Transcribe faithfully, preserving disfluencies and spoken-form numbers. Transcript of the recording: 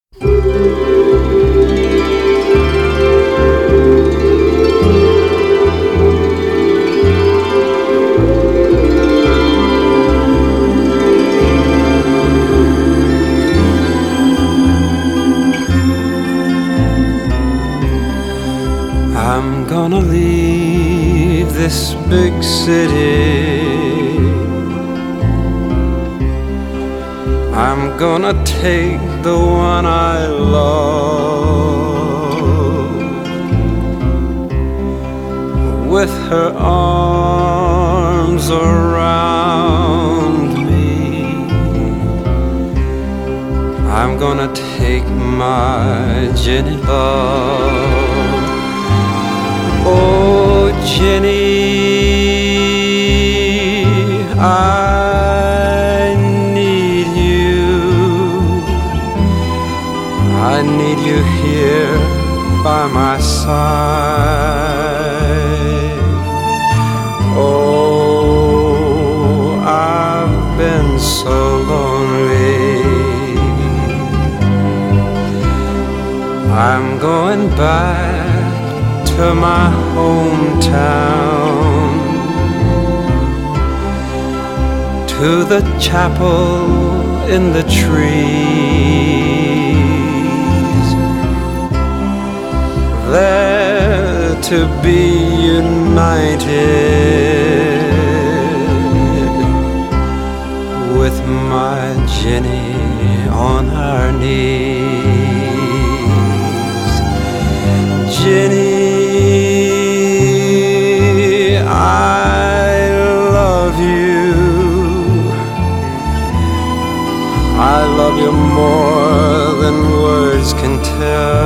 I'm gonna leave this big city. I'm gonna take the one I love. With her arms around me, I'm gonna take my Jenny love. Oh, Jenny, I need you. I need you here by my side. Oh, I've been so lonely. I'm going back to my hometown, to the chapel in the trees, there to be united with my Jenny on her knees. Jenny, I love you. I love you more than words can tell.